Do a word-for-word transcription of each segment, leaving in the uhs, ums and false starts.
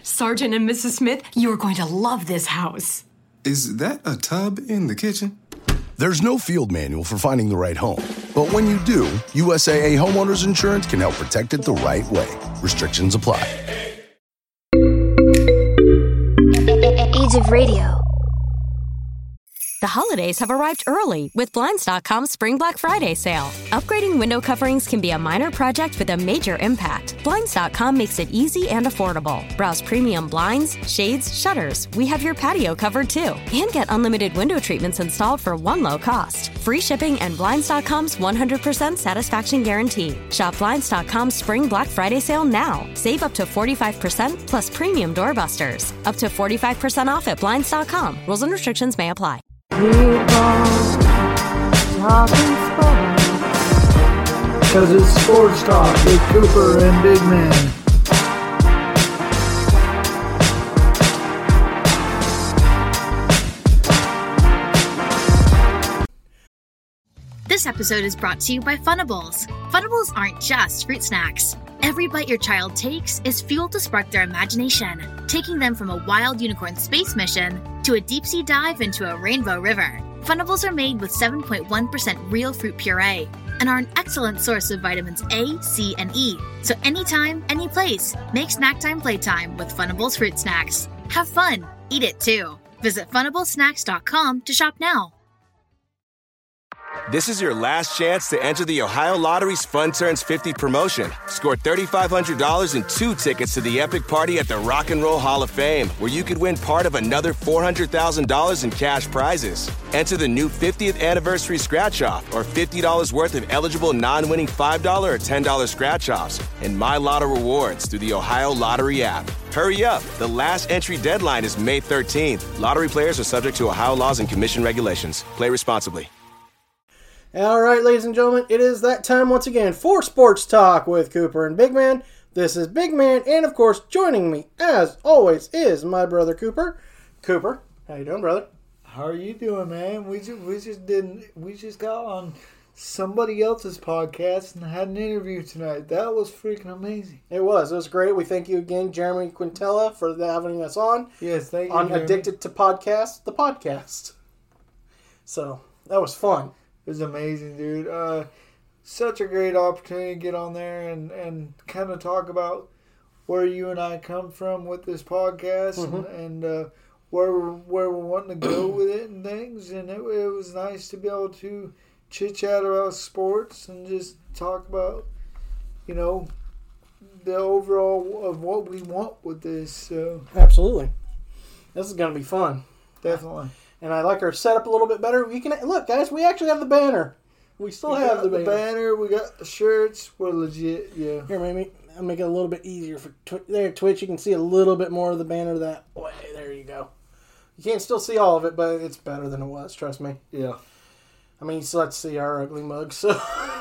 Sergeant and Missus Smith, you're going to love this house. Is that a tub in the kitchen? There's no field manual for finding the right home. But when you do, U S A A Homeowners Insurance can help protect it the right way. Restrictions apply. Age of Radio. The holidays have arrived early with Blinds dot com's Spring Black Friday sale. Upgrading window coverings can be a minor project with a major impact. Blinds dot com makes it easy and affordable. Browse premium blinds, shades, shutters. We have your patio covered too. And get unlimited window treatments installed for one low cost. Free shipping and Blinds dot com's one hundred percent satisfaction guarantee. Shop Blinds dot com's Spring Black Friday sale now. Save up to forty-five percent plus premium doorbusters. Up to forty-five percent off at Blinds dot com. Rules and restrictions may apply. Because it's Sports Talk with Cooper and Big Man. This episode is brought to you by Funables. Funables aren't just fruit snacks. Every bite your child takes is fuel to spark their imagination, taking them from a wild unicorn space mission to a deep-sea dive into a rainbow river. Funables are made with seven point one percent real fruit puree and are an excellent source of vitamins A, C, and E. So anytime, any place, make snack time playtime with Funables fruit snacks. Have fun. Eat it too. Visit funables snacks dot com to shop now. This is your last chance to enter the Ohio Lottery's Fun Turns fifty promotion. Score three thousand five hundred dollars and two tickets to the epic party at the Rock and Roll Hall of Fame, where you could win part of another four hundred thousand dollars in cash prizes. Enter the new fiftieth anniversary scratch-off or fifty dollars worth of eligible non-winning five dollars or ten dollars scratch-offs and My Lotto rewards through the Ohio Lottery app. Hurry up. The last entry deadline is May thirteenth. Lottery players are subject to Ohio laws and commission regulations. Play responsibly. All right, ladies and gentlemen, it is that time once again for Sports Talk with Cooper and Big Man. This is Big Man, and of course, joining me, as always, is my brother Cooper. Cooper, how you doing, brother? How are you doing, man? We just, we just didn't. We just got on somebody else's podcast and had an interview tonight. That was freaking amazing. It was. It was great. We thank you again, Jeremy Quintella, for having us on. Yes, thank you, on Jeremy. Addicted to Podcast, the podcast. So that was fun. It was amazing, dude. Uh, such a great opportunity to get on there and, and kind of talk about where you and I come from with this podcast mm-hmm. and, and uh, where we're, where we're wanting to go with it and things. And it, it was nice to be able to chit-chat about sports and just talk about, you know, the overall of what we want with this. So absolutely. This is going to be fun. Definitely. And I like our setup a little bit better. You can look, guys. We actually have the banner. We still we have got the, the banner. banner. We got the shirts. We're legit. Yeah. Here, maybe I'll make it a little bit easier for tw- there. Twitch, you can see a little bit more of the banner that way. There you go. You can't still see all of it, but it's better than it was. Trust me. Yeah. I mean, you still have to see our ugly mugs. So.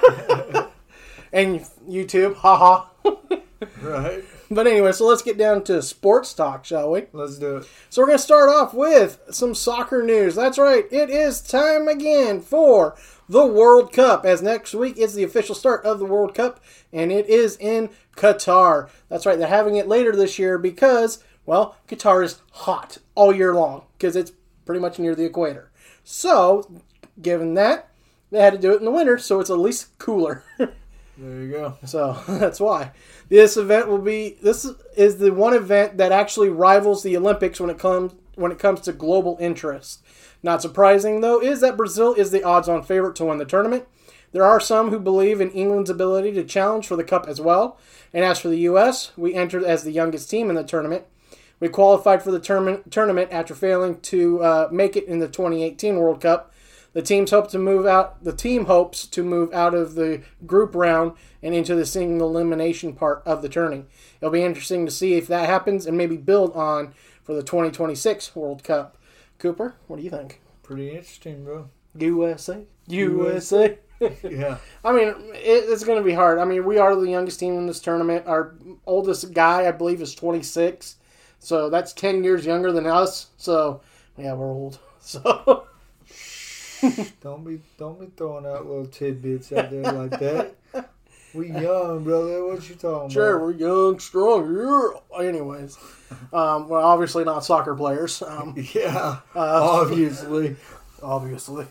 And YouTube, haha. Right. But anyway, so let's get down to sports talk, shall we? Let's do it. So we're going to start off with some soccer news. That's right. It is time again for the World Cup, as next week is the official start of the World Cup, and it is in Qatar. That's right. They're having it later this year because, well, Qatar is hot all year long because it's pretty much near the equator. So, given that, they had to do it in the winter, so it's at least cooler. There you go. So that's why this event will be. This is the one event that actually rivals the Olympics when it comes when it comes to global interest. Not surprising though is that Brazil is the odds-on favorite to win the tournament. There are some who believe in England's ability to challenge for the cup as well. And as for the U S, we entered as the youngest team in the tournament. We qualified for the tournament tournament after failing to uh, make it in the twenty eighteen World Cup. The teams hope to move out. The team hopes to move out of the group round and into the single elimination part of the tourney. It'll be interesting to see if that happens and maybe build on for the twenty twenty-six World Cup. Cooper, what do you think? Pretty interesting, bro. U S A, U S A. Yeah. I mean, it, it's going to be hard. I mean, we are the youngest team in this tournament. Our oldest guy, I believe, is twenty-six. So that's ten years younger than us. So yeah, we're old. So. don't be don't be throwing out little tidbits out there like that. We young, brother. What you talking Sure, about? we're young, strong. Yeah. Anyways, um, we're obviously not soccer players. Um, Yeah, uh, obviously. obviously.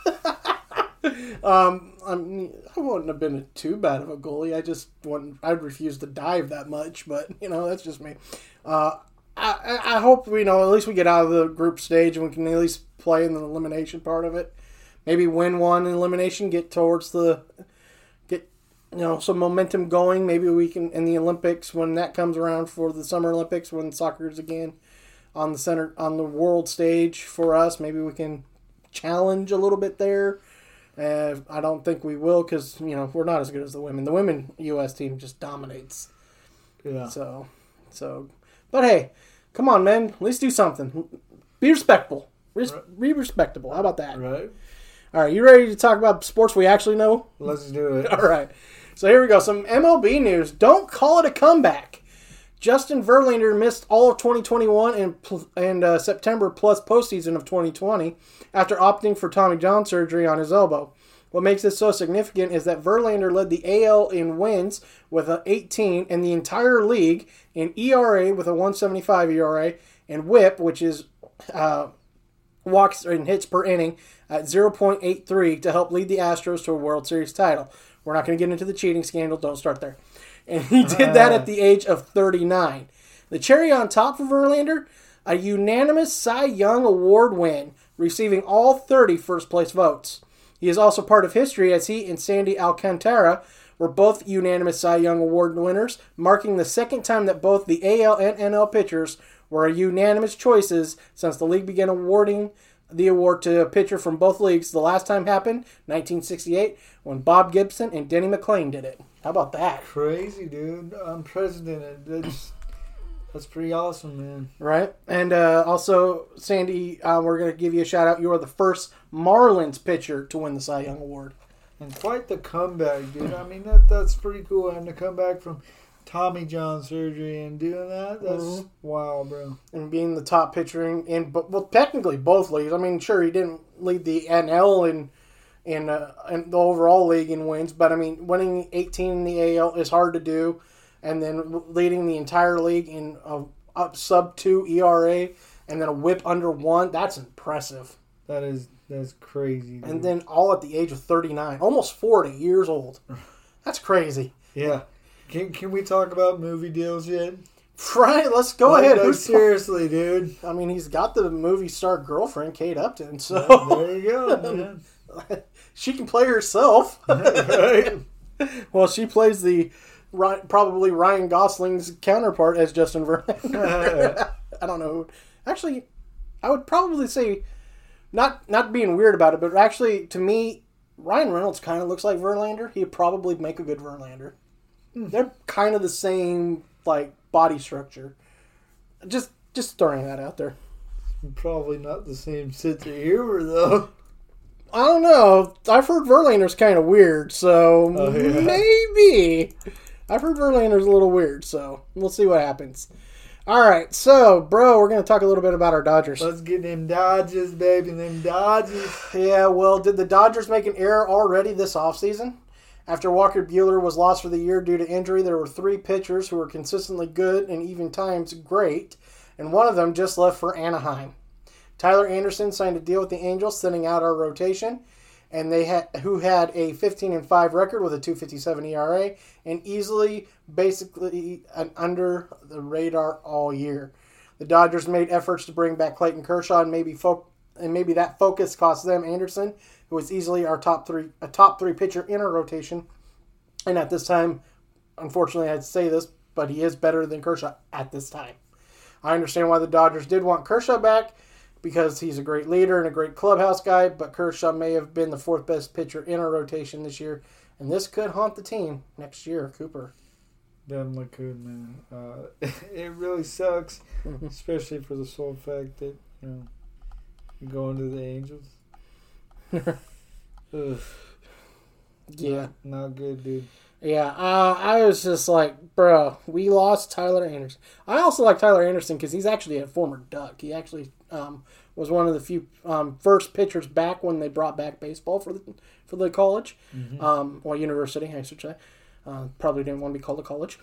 um, I mean, I wouldn't have been too bad of a goalie. I just wouldn't. I'd refuse to dive that much, but you know, that's just me. Uh, I, I I hope we know at least we get out of the group stage and we can at least play in the elimination part of it. Maybe win one in elimination, get towards the get you know some momentum going. Maybe we can in the Olympics when that comes around for the Summer Olympics when soccer is again on the center on the world stage for us. Maybe we can challenge a little bit there. Uh, I don't think we will because you know we're not as good as the women. The women U S team just dominates. Yeah. So, so, but hey, come on, man. At least do something. Be respectful. Res- Right. Be respectable. How about that? Right. All right, you ready to talk about sports we actually know? Let's do it. All right. So here we go. Some M L B news. Don't call it a comeback. Justin Verlander missed all of twenty twenty-one and and uh, September plus postseason of twenty twenty after opting for Tommy John surgery on his elbow. What makes this so significant is that Verlander led the A L in wins with an eighteen and the entire league in E R A with a one seventy-five E R A and WHIP, which is uh, walks and hits per inning, at zero point eight three to help lead the Astros to a World Series title. We're not going to get into the cheating scandal. Don't start there. And he did that at the age of thirty-nine. The cherry on top for Verlander, a unanimous Cy Young Award win, receiving all thirty first-place votes. He is also part of history as he and Sandy Alcantara were both unanimous Cy Young Award winners, marking the second time that both the A L and N L pitchers were unanimous choices since the league began awarding the award to a pitcher from both leagues. The last time happened, nineteen sixty-eight, when Bob Gibson and Denny McLain did it. How about that? Crazy, dude. Unprecedented. That's, that's pretty awesome, man. Right? And uh, also, Sandy, uh, we're going to give you a shout out. You are the first Marlins pitcher to win the Cy Young Award. And quite the comeback, dude. I mean, that that's pretty cool. And to come back from Tommy John surgery and doing that, that's Mhm. wow, bro. And being the top pitcher in, in but well, technically both leagues. I mean, sure, he didn't lead the N L in in, uh, in the overall league in wins, but I mean, winning eighteen in the A L is hard to do, and then leading the entire league in a up sub two E R A and then a WHIP under one. That's impressive. That is that's crazy, dude. And then all at the age of thirty-nine, almost forty years old. That's crazy. Yeah. Can can we talk about movie deals yet? Right, let's go Like, ahead. like, Who's- seriously, dude. I mean, he's got the movie star girlfriend, Kate Upton, so There you go, man. she can play herself. Right? Well, she plays the Ry- probably Ryan Gosling's counterpart as Justin Verlander. I don't know. Actually, I would probably say, not not being weird about it, but actually, to me, Ryan Reynolds kind of looks like Verlander. He'd probably make a good Verlander. They're kind of the same, like, body structure. Just just throwing that out there. Probably not the same sense of humor, though. I don't know. I've heard Verlander's kind of weird, so Oh, yeah. maybe. I've heard Verlander's a little weird, so we'll see what happens. All right, so, bro, we're going to talk a little bit about our Dodgers. Let's get them Dodgers, baby. Them Dodgers. Yeah, well, did the Dodgers make an error already this offseason? After Walker Buehler was lost for the year due to injury, there were three pitchers who were consistently good and even times great, and one of them just left for Anaheim. Tyler Anderson signed a deal with the Angels, thinning out our rotation, and they had who had a fifteen and five record with a two fifty-seven E R A and easily, basically, an under the radar all year. The Dodgers made efforts to bring back Clayton Kershaw, and maybe fo- and maybe that focus cost them Anderson, who was easily our top three a top three pitcher in our rotation. And at this time, unfortunately, I'd say this, but he is better than Kershaw at this time. I understand why the Dodgers did want Kershaw back, because he's a great leader and a great clubhouse guy, but Kershaw may have been the fourth best pitcher in our rotation this year, and this could haunt the team next year, Cooper. Definitely could, man. Uh, it really sucks, especially for the sole fact that, you know, you're going to the Angels. Ugh. Yeah. Not, not good, dude. Yeah, uh, I was just like, bro, we lost Tyler Anderson. I also like Tyler Anderson because he's actually a former Duck. He actually um, was one of the few um, first pitchers back when they brought back baseball for the for the college, Mhm. um, or university, I should say. Uh, probably didn't want to be called a college.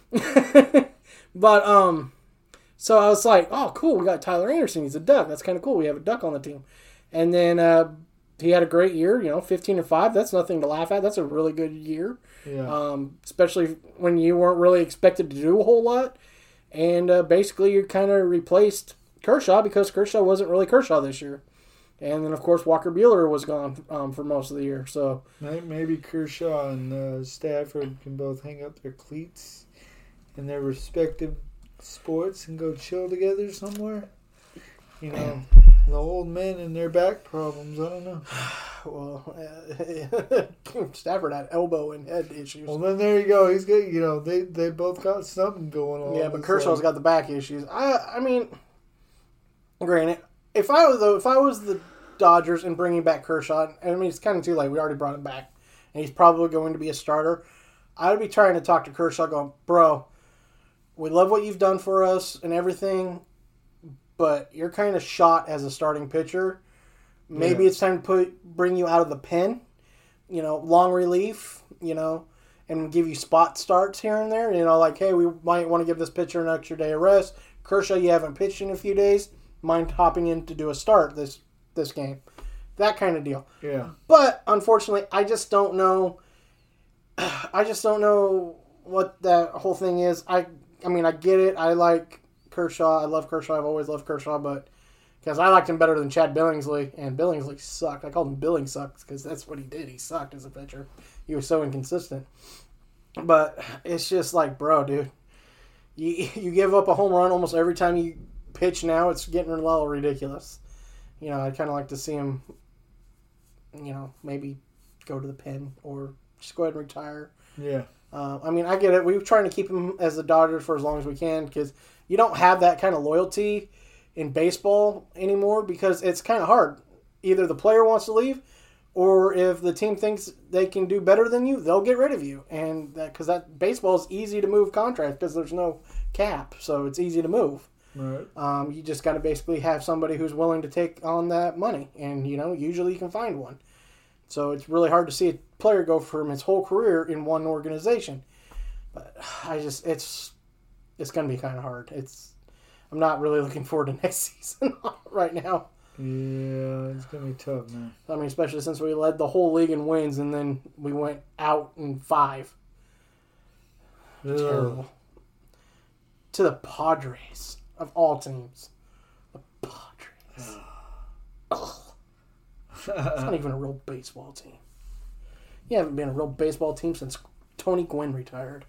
But, um, so I was like, oh, cool, we got Tyler Anderson. He's a Duck. That's kind of cool. We have a Duck on the team. And then uh, he had a great year, you know, fifteen and five. That's nothing to laugh at. That's a really good year. Yeah. Um, especially when you weren't really expected to do a whole lot. And uh, basically you kind of replaced Kershaw because Kershaw wasn't really Kershaw this year. And then, of course, Walker Buehler was gone um, for most of the year. So maybe Kershaw and uh, Stafford can both hang up their cleats in their respective sports and go chill together somewhere. You know, the old men and their back problems. I don't know. Well, uh, Stafford had elbow and head issues. Well, then there you go. He's got, you know, they, they both got something going on. Yeah, but Kershaw's got the back issues. I I mean, granted, if I was the, if I was the Dodgers and bringing back Kershaw, and I mean it's kind of too late. We already brought him back, and he's probably going to be a starter. I'd be trying to talk to Kershaw, going, bro, we love what you've done for us and everything, but you're kind of shot as a starting pitcher. Maybe yeah. it's time to put bring you out of the pen, you know, long relief, you know, and give you spot starts here and there. You know, like, hey, we might want to give this pitcher an extra day of rest. Kershaw, you haven't pitched in a few days. Mind hopping in to do a start this this game. That kind of deal. Yeah. But, unfortunately, I just don't know. I just don't know what that whole thing is. I, I mean, I get it. I like Kershaw. I love Kershaw. I've always loved Kershaw, but because I liked him better than Chad Billingsley, and Billingsley sucked. I called him Billing sucks because that's what he did. He sucked as a pitcher. He was so inconsistent. But it's just like, bro, dude, you you give up a home run almost every time you pitch now. It's getting a little ridiculous. You know, I'd kind of like to see him, you know, maybe go to the pen or just go ahead and retire. Yeah. Uh, I mean, I get it. We're trying to keep him as a Dodger for as long as we can because you don't have that kind of loyalty in baseball anymore because it's kind of hard. Either the player wants to leave or if the team thinks they can do better than you, they'll get rid of you. And that because that baseball is easy to move contracts because there's no cap, so it's easy to move. Right. Um, you just got to basically have somebody who's willing to take on that money, and you know, usually you can find one. So it's really hard to see a player go from his whole career in one organization. But I just, it's, it's going to be kind of hard. It's, I'm not really looking forward to next season right now. Yeah, it's going to be tough, man. I mean, especially since we led the whole league in wins, and then we went out in five. Ugh. Terrible. To the Padres. Of all teams. The Padres. Ugh. It's not even a real baseball team. You haven't been a real baseball team since Tony Gwynn retired.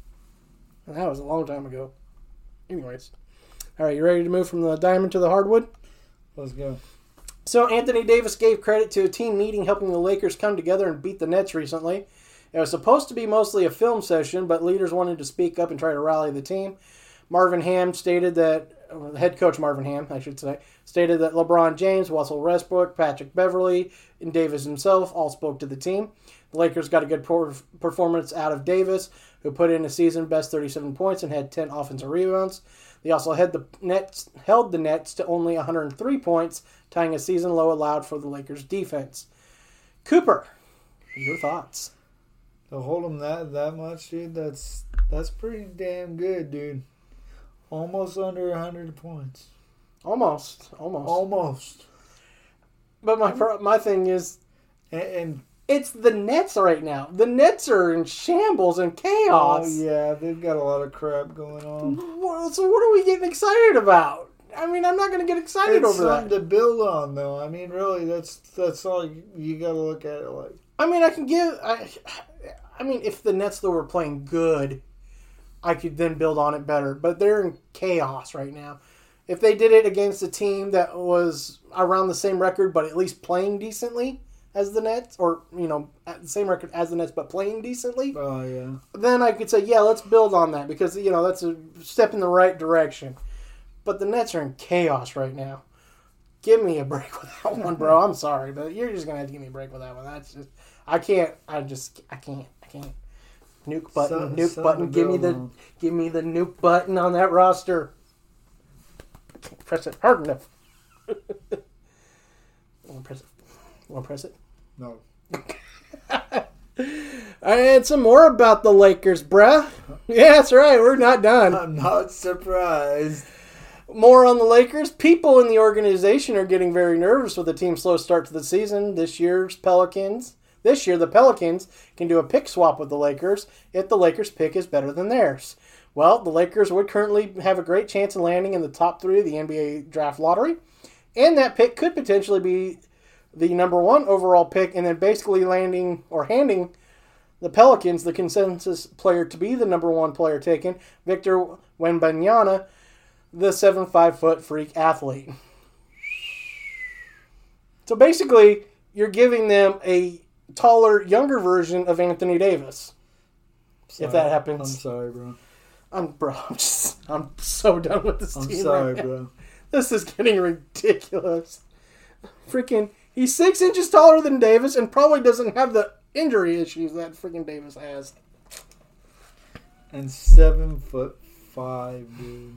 And that was a long time ago. Anyways. All right, you ready to move from the diamond to the hardwood? Let's go. So Anthony Davis gave credit to a team meeting helping the Lakers come together and beat the Nets recently. It was supposed to be mostly a film session, but leaders wanted to speak up and try to rally the team. Marvin Ham stated that, or head coach Marvin Ham, I should say, stated that LeBron James, Russell Westbrook, Patrick Beverley, and Davis himself all spoke to the team. The Lakers got a good performance out of Davis, who put in a season-best thirty-seven points and had ten offensive rebounds. They also had the Nets, held the Nets to only one hundred three points, tying a season low allowed for the Lakers' defense. Cooper, your thoughts? To hold them that that much, dude, that's that's pretty damn good, dude. Almost under one hundred points. Almost. Almost. Almost. But my my thing is... And, and it's the Nets right now. The Nets are in shambles and chaos. Oh, yeah. They've got a lot of crap going on. Well, so what are we getting excited about? I mean, I'm not going to get excited it's over that. It's something to build on, though. I mean, really, that's that's all you, you got to look at it like. I mean, I can give... I, I mean, if the Nets, though, were playing good, I could then build on it better. But they're in chaos right now. If they did it against a team that was around the same record, but at least playing decently as the Nets, or, you know, at the same record as the Nets, but playing decently, oh, yeah. then I could say, yeah, let's build on that, because, you know, that's a step in the right direction. But the Nets are in chaos right now. Give me a break with that one, bro. I'm sorry, but you're just going to have to give me a break with that one. That's just, I can't, I just, I can't, I can't. Nuke button, Son, nuke son button, give me the, on. give me the nuke button on that roster. I can't press it hard enough. Want to press it? Want to press it? No. And some more about the Lakers, bruh. Yeah, that's right. We're not done. I'm not surprised. More on the Lakers. People in the organization are getting very nervous with the team's slow start to the season. This year's Pelicans. This year, the Pelicans can do a pick swap with the Lakers if the Lakers' pick is better than theirs. Well, the Lakers would currently have a great chance of landing in the top three of the N B A draft lottery. And that pick could potentially be the number one overall pick and then basically landing or handing the Pelicans the consensus player to be the number one player taken, Victor Wembanyama, the seven five foot freak athlete. So basically, you're giving them a taller, younger version of Anthony Davis. Sorry. If that happens. I'm sorry, bro. I'm bro. I'm, just, I'm so done with this I'm team. sorry, right bro. now. This is getting ridiculous. Freaking, he's six inches taller than Davis and probably doesn't have the injury issues that freaking Davis has. And seven foot five, dude.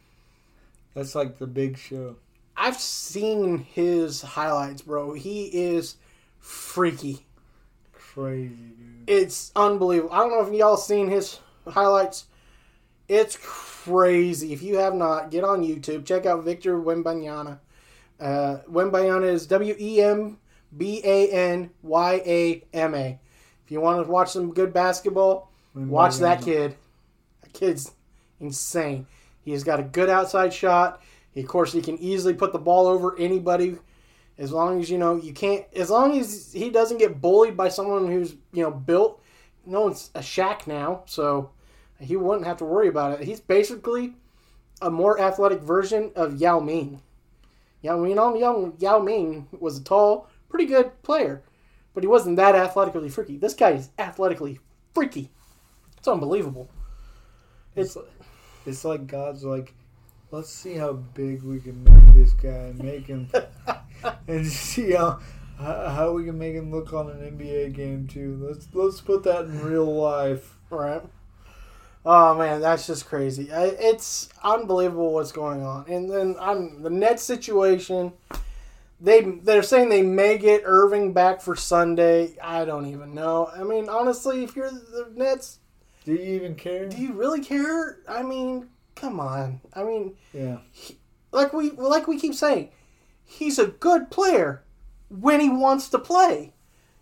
That's like the Big Show. I've seen his highlights, bro. He is freaky. Crazy, dude. It's unbelievable. I don't know if y'all seen his highlights. It's crazy. If you have not, get on YouTube. Check out Victor Wembanyama. Uh, Wembanyama is W E M B A N Y A M A. If you want to watch some good basketball, watch that kid. That kid's insane. He's got a good outside shot. He, of course, he can easily put the ball over anybody. As long as, you know, you can't, as long as he doesn't get bullied by someone who's, you know, built. No one's a Shaq now, so he wouldn't have to worry about it. He's basically a more athletic version of Yao Ming. Yao Ming, Yao, Yao Ming was a tall, pretty good player, but he wasn't that athletically freaky. This guy is athletically freaky. It's unbelievable. It's it's like God's like, let's see how big we can make this guy, make him, and see how how we can make him look on an N B A game too. Let's let's put that in real life. Right. Oh man, that's just crazy. It's unbelievable what's going on. And then on the Nets situation, they they're saying they may get Irving back for Sunday. I don't even know. I mean, honestly, if you're the Nets, do you even care? Do you really care? I mean, come on. I mean, yeah. He, like we like we keep saying, he's a good player when he wants to play.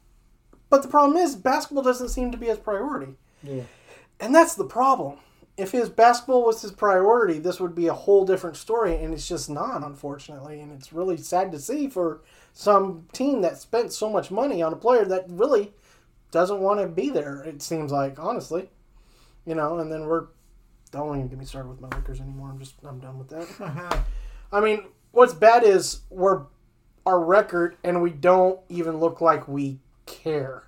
But the problem is, basketball doesn't seem to be his priority. Yeah. And that's the problem. If his basketball was his priority, this would be a whole different story, and it's just not, unfortunately. And it's really sad to see for some team that spent so much money on a player that really doesn't want to be there, it seems like, honestly. You know, and then we're... Don't even get me started with my Lakers anymore. I'm just... I'm done with that. I mean, what's bad is we're our record, and we don't even look like we care.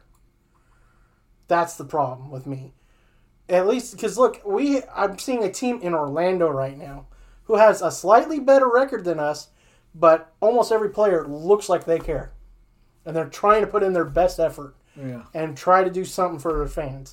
That's the problem with me. At least, because look, we I'm seeing a team in Orlando right now who has a slightly better record than us, but almost every player looks like they care. And they're trying to put in their best effort yeah. and try to do something for their fans.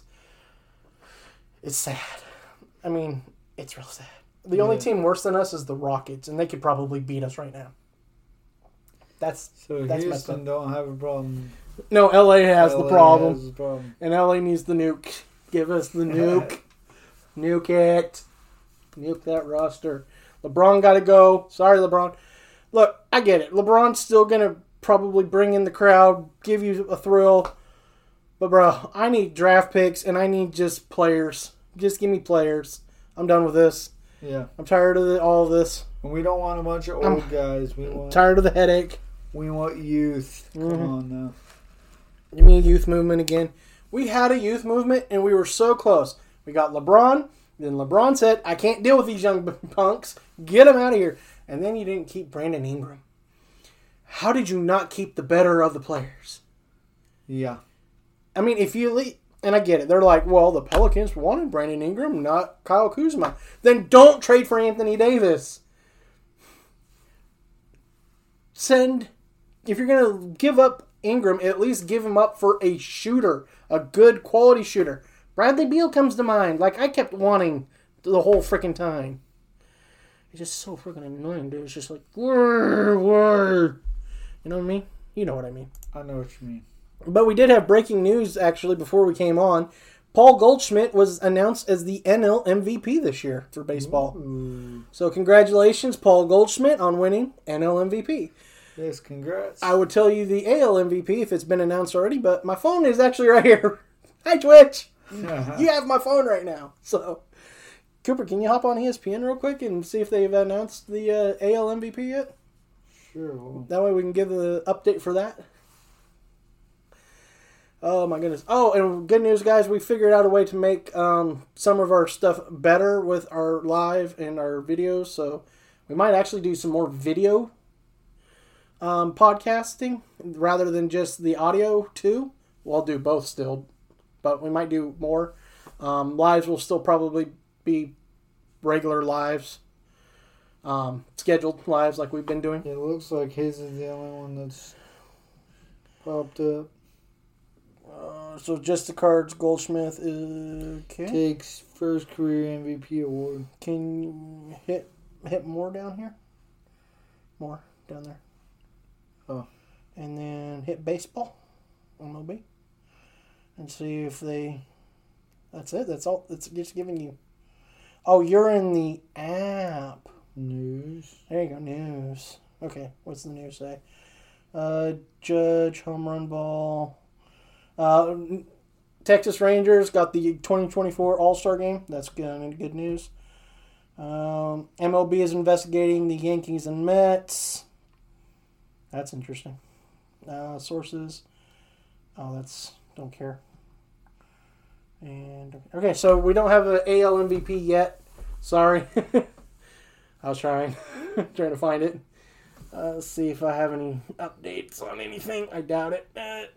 It's sad. I mean, it's real sad. The yeah. only team worse than us is the Rockets, and they could probably beat us right now. That's so that's Houston don't have a problem. No, L A has L A the problem. Has the problem. And L A needs the nuke. Give us the nuke. Nuke it. Nuke that roster. LeBron got to go. Sorry, LeBron. Look, I get it. LeBron's still going to probably bring in the crowd, give you a thrill. But, bro, I need draft picks, and I need just players. Just give me players. I'm done with this. Yeah. I'm tired of the, all of this. We don't want a bunch of old I'm guys. We want tired of the headache. We want youth. Come mm-hmm. on now. Give me a youth movement again. We had a youth movement, and we were so close. We got LeBron. Then LeBron said, I can't deal with these young punks. Get them out of here. And then you didn't keep Brandon Ingram. How did you not keep the better of the players? Yeah. I mean, if you leave, and I get it. They're like, well, the Pelicans wanted Brandon Ingram, not Kyle Kuzma. Then don't trade for Anthony Davis. Send, if you're going to give up Ingram, at least give him up for a shooter, a good quality shooter. Bradley Beal comes to mind, like I kept wanting the whole freaking time. It's just so freaking annoying, dude. It's just like, word, word. You know what I mean? You know what I mean. I know what you mean. But we did have breaking news, actually, before we came on. Paul Goldschmidt was announced as the N L M V P this year for baseball. Ooh. So congratulations, Paul Goldschmidt, on winning N L M V P. Yes, congrats. I would tell you the A L M V P if it's been announced already, but my phone is actually right here. Hi, Twitch. Uh-huh. You have my phone right now. So, Cooper, can you hop on E S P N real quick and see if they've announced the uh, A L M V P yet? Sure. That way we can give the update for that. Oh, my goodness. Oh, and good news, guys. We figured out a way to make um, some of our stuff better with our live and our videos. So, we might actually do some more video um, podcasting rather than just the audio, too. We'll do both still, but we might do more. Um, lives will still probably be regular lives. Um, scheduled lives like we've been doing. It looks like his is the only one that's popped up. Uh, so just the cards, Goldschmidt is okay. Takes first career M V P award. Can you hit hit more down here? More down there. Oh. And then hit baseball. M L B. And see if they... That's it. That's all. It's just giving you... Oh, you're in the app. News. There you go. News. Okay. What's the news say? Uh, Judge, home run ball. Uh, Texas Rangers got the twenty twenty-four All-Star game. That's good, good news. Um, M L B is investigating the Yankees and Mets. That's interesting. Uh, sources. Oh, that's... Don't care. And okay, so we don't have an A L M V P yet. Sorry. I was trying. trying to find it. Uh, let's see if I have any updates on anything. I doubt it.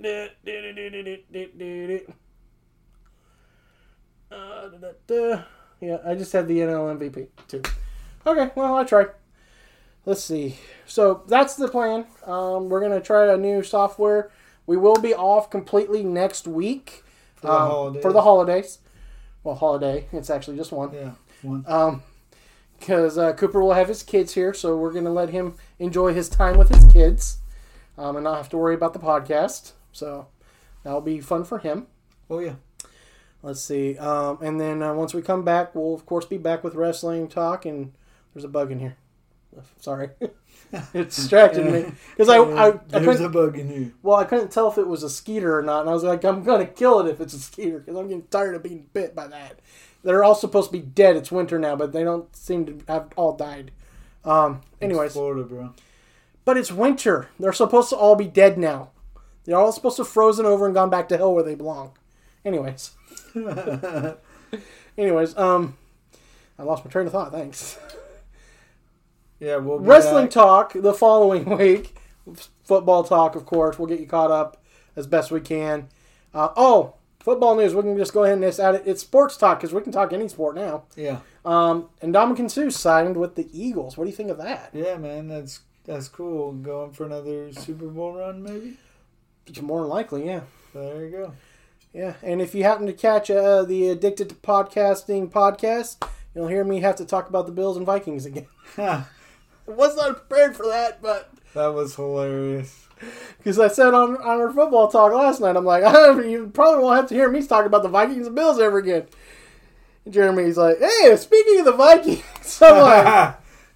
Uh, da, da, da. Yeah, I just had the N L M V P too. Okay, well, I tried. Let's see. So that's the plan. Um, we're going to try a new software. We will be off completely next week. For the, um, holidays. for the holidays. Well, holiday. It's actually just one. Yeah, one. Um, because uh, Cooper will have his kids here, so we're going to let him enjoy his time with his kids um, and not have to worry about the podcast. So that'll be fun for him. Oh, yeah. Let's see. Um, and then uh, once we come back, we'll, of course, be back with wrestling talk. And there's a bug in here. Sorry. It distracted me. Because I, I, I There's a bug in here. Well, I couldn't tell if it was a skeeter or not. And I was like, I'm going to kill it if it's a skeeter. Because I'm getting tired of being bit by that. They're all supposed to be dead. It's winter now, but they don't seem to have all died. Um, anyways. It's Florida, bro. But it's winter. They're supposed to all be dead now. They're all supposed to have frozen over and gone back to hell where they belong. Anyways. Anyways, um, I lost my train of thought. Thanks. Yeah, we'll be Wrestling back. talk the following week. Football talk, of course. We'll get you caught up as best we can. Uh, oh, football news. We can just go ahead and just add it. It's sports talk because we can talk any sport now. Yeah. Um, and Ndamukong Suh signed with the Eagles. What do you think of that? Yeah, man, that's that's cool. Going for another Super Bowl run, maybe? More than likely, yeah. There you go. Yeah, and if you happen to catch uh, the Addicted to Podcasting podcast, you'll hear me have to talk about the Bills and Vikings again. I was not prepared for that, but... That was hilarious. Because I said on, on our football talk last night, I'm like, oh, you probably won't have to hear me talk about the Vikings and Bills ever again. And Jeremy's like, hey, speaking of the Vikings, I'm like,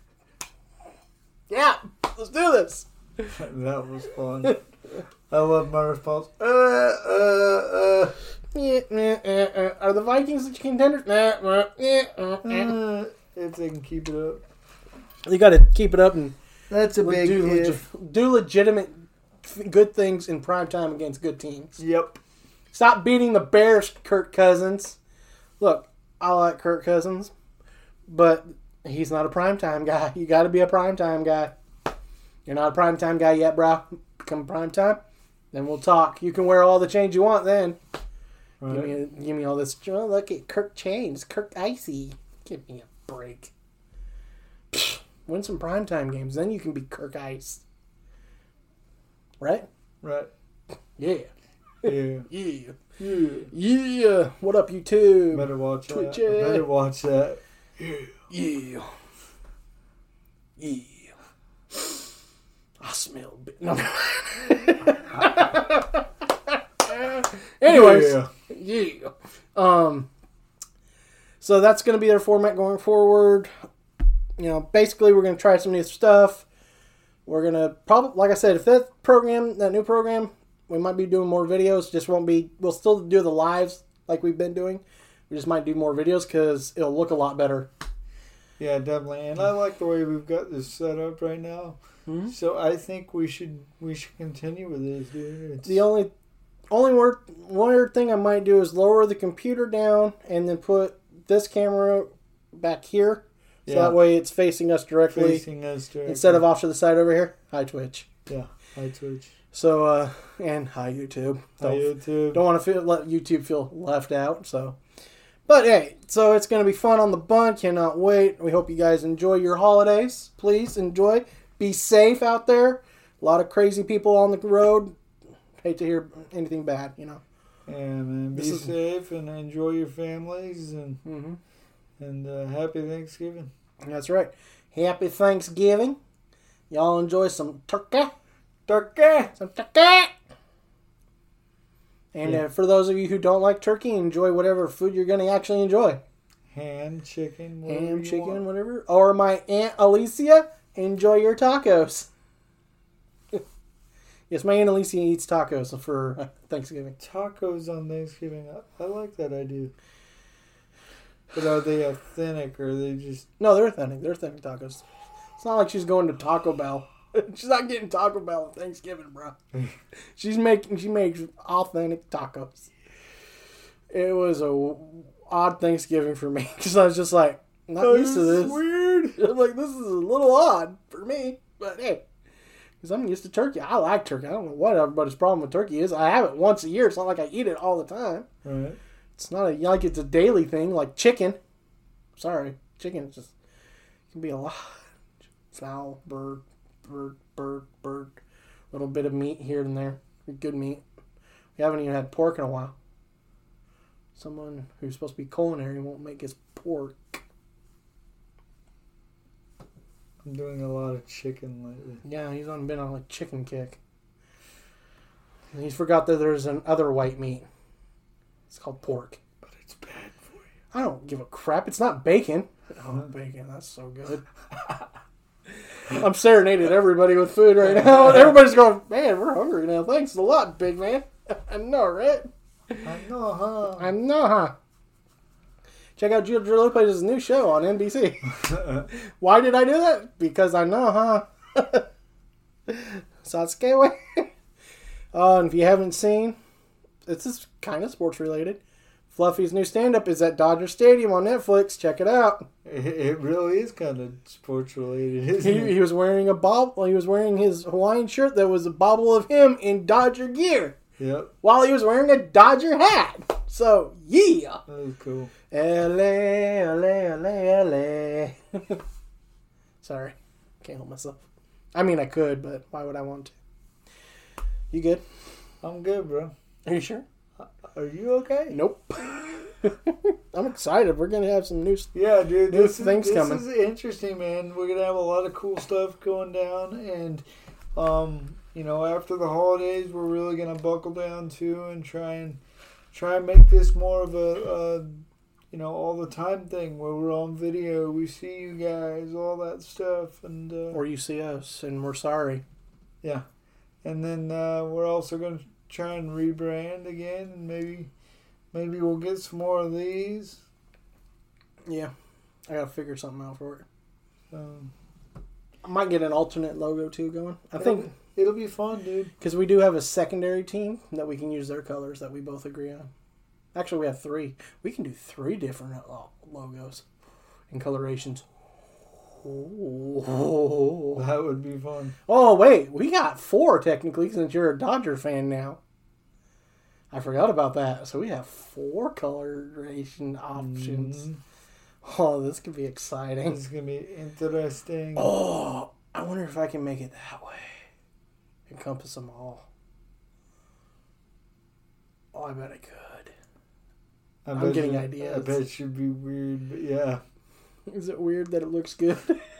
yeah, let's do this. That was fun. I love my response. Uh, uh, uh. Yeah, uh, uh, uh. Are the Vikings the contenders? Nah, uh, yeah, uh, uh. Uh, if they can keep it up. You got to keep it up and That's a big do, if. legi- do legitimate good things in prime time against good teams. Yep. Stop beating the Bears, Kirk Cousins. Look, I like Kirk Cousins, but he's not a primetime guy. You got to be a primetime guy. You're not a primetime guy yet, bro. Become primetime, then we'll talk. You can wear all the chains you want then. Right. Give me, give me all this. Oh, look at Kirk chains, Kirk icy. Give me a break. Pfft, win some primetime games, then you can be Kirk Ice. Right? Right. Yeah. Yeah. Yeah. Yeah. Yeah. What up, YouTube? Better watch Twitch that. it. Better watch that. Yeah. Yeah. Yeah. I smell bit. No. Anyways, Yeah. yeah. Um, so that's going to be their format going forward. You know, basically, we're going to try some new stuff. We're going to probably, like I said, if that program, that new program, we might be doing more videos. Just won't be, we'll still do the lives like we've been doing. We just might do more videos because it'll look a lot better. Yeah, definitely. And I like the way we've got this set up right now. Mm-hmm. So I think we should we should continue with this, dude. It's... The only only word, one weird thing I might do is lower the computer down and then put this camera back here. So yeah. That way it's facing us directly. Facing us directly. Instead of off to the side over here. Hi, Twitch. Yeah, hi, Twitch. So, uh, and hi, YouTube. Hi, don't, YouTube. Don't want to feel, let YouTube feel left out, so... But hey, so it's going to be fun on the bun. Cannot wait. We hope you guys enjoy your holidays. Please enjoy. Be safe out there. A lot of crazy people on the road. Hate to hear anything bad, you know. Yeah, man. Be this safe is... and enjoy your families. And mm-hmm. and uh, happy Thanksgiving. That's right. Happy Thanksgiving. Y'all enjoy some turkey. Turkey. Some turkey. And yeah. uh, for those of you who don't like turkey, enjoy whatever food you're going to actually enjoy. Ham, chicken, Ham, chicken, want. whatever. Or my Aunt Alicia, enjoy your tacos. Yes, my Aunt Alicia eats tacos for Thanksgiving. Tacos on Thanksgiving. I, I like that idea. But are they authentic or are they just... No, they're authentic. They're authentic tacos. It's not like she's going to Taco Bell. She's not getting Taco Bell on Thanksgiving, bro. She's making, she makes authentic tacos. It was a odd Thanksgiving for me because I was just like, not oh, used to this. Weird. I'm like, this is a little odd for me, but hey, because I'm used to turkey. I like turkey. I don't know what everybody's problem with turkey is. I have it once a year. It's not like I eat it all the time. Right. It's not a, like it's a daily thing like chicken. Sorry, chicken just can be a lot. Fowl, bird. Bird, bird, bird. A little bit of meat here and there. Good meat. We haven't even had pork in a while. Someone who's supposed to be culinary won't make his pork. I'm doing a lot of chicken lately. Yeah, he's on been on a chicken kick. And he forgot that there's an other white meat. It's called pork. But it's bad for you. I don't give a crap. It's not bacon. Oh, bacon. That's so good. I'm serenading everybody with food right now. Everybody's going, man, we're hungry now. Thanks a lot, big man. I know, right? I know, huh? I know, huh? Check out Gio Lopez's new show on N B C. Why did I do that? Because I know, huh? Sasuke way. Uh, and if you haven't seen, it's just kind of sports related. Fluffy's new stand-up is at Dodger Stadium on Netflix. Check it out. It really is kind of sports related, isn't he, it? He was wearing a bob. Well, he was wearing his Hawaiian shirt that was a bobble of him in Dodger gear. Yep. While he was wearing a Dodger hat. So, yeah. That was cool. L A, L A, L A, L A. Sorry. Can't help myself. I mean, I could, but why would I want to? You good? I'm good, bro. Are you sure? Are you okay? Nope. I'm excited. We're going to have some new, yeah, dude, new this things is, this coming. This is interesting, man. We're going to have a lot of cool stuff going down. And, um, you know, after the holidays, we're really going to buckle down, too, and try and try and make this more of a, a, you know, all the time thing where we're on video. We see you guys, all that stuff. and uh, Or you see us, and we're sorry. Yeah. And then uh, we're also going to try and rebrand again, and maybe maybe we'll get some more of these. Yeah, I gotta figure something out for it. Um, I might get an alternate logo too going. I it'll think be, it'll be fun, dude. Because we do have a secondary team that we can use their colors that we both agree on. Actually, we have three. We can do three different logos and colorations. Oh, that would be fun. Oh, wait. We got four, technically, since you're a Dodger fan now. I forgot about that. So we have four coloration options. Mm. Oh, this could be exciting. This is going to be interesting. Oh, I wonder if I can make it that way. Encompass them all. Oh, I bet I could. I I'm getting you, ideas. I bet it should be weird, but yeah. Is it weird that it looks good?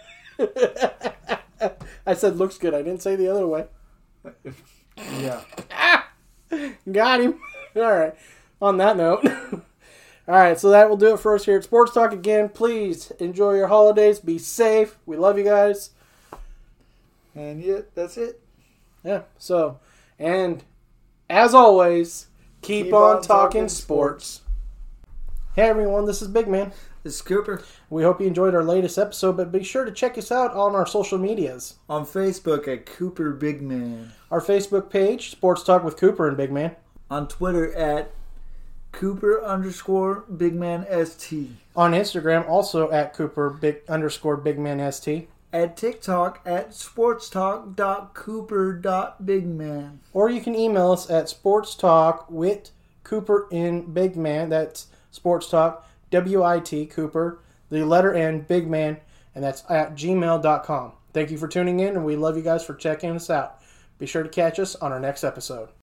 I said looks good. I didn't say the other way. Yeah. Ah! Got him. All right. On that note. All right, so that will do it for us here at Sports Talk. Again, please enjoy your holidays. Be safe. We love you guys. And yeah, that's it. Yeah, so, and as always, keep, keep on, on talking, talking sports. sports. Hey everyone, this is Big Man. This is Cooper. We hope you enjoyed our latest episode, but be sure to check us out on our social medias. On Facebook at Cooper Big Man. Our Facebook page, Sports Talk with Cooper and Big Man. On Twitter at Cooper underscore Big Man S T. On Instagram, also at Cooper Big underscore Big Man S T. At TikTok at sportstalk dot cooper dot big man. Or you can email us at sportstalk with Cooper in Big Man. That's sportstalk, W I T, Cooper, the letter N, Big Man, and that's at gmail dot com. Thank you for tuning in, and we love you guys for checking us out. Be sure to catch us on our next episode.